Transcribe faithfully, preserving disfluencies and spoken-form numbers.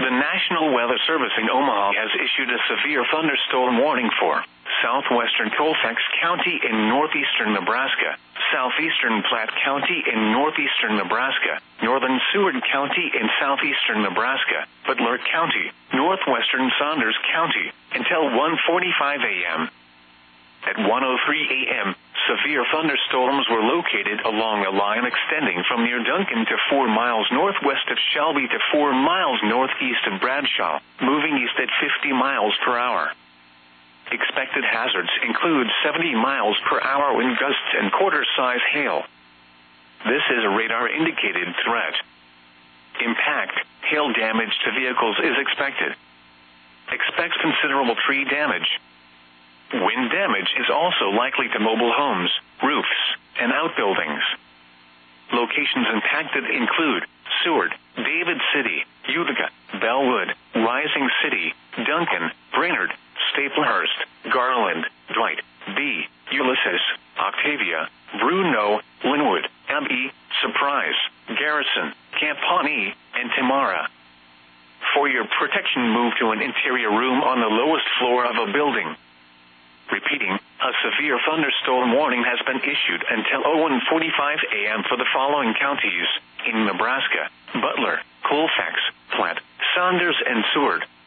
The National Weather Service in Omaha has issued a severe thunderstorm warning for southwestern Colfax County in northeastern Nebraska, southeastern Platte County in northeastern Nebraska, northern Seward County in southeastern Nebraska, Butler County, northwestern Saunders County, until one forty-five a.m. At one oh three a.m., severe thunderstorms were located along a line extending from near Duncan to four miles northwest of Shelby to four miles northeast of Bradshaw, moving east at fifty miles per hour. Expected hazards include seventy miles per hour wind gusts and quarter-size hail. This is a radar-indicated threat. Impact, hail damage to vehicles is expected. Expect considerable tree damage. Wind damage is also likely to mobile homes, roofs, and outbuildings. Locations impacted include Seward, David City, Utica, Bellwood, Rising City, Duncan, Brainerd, Staplehurst, Garland, Dwight, B, Ulysses, Octavia, Bruno, Linwood, Abbey, Surprise, Garrison, Camp Pawnee, and Tamara. For your protection, move to an interior room on the lowest floor of a building. Repeating, a severe thunderstorm warning has been issued until one forty-five a.m. for the following counties in Nebraska: Butler, Colfax, Platte, Saunders, and Seward.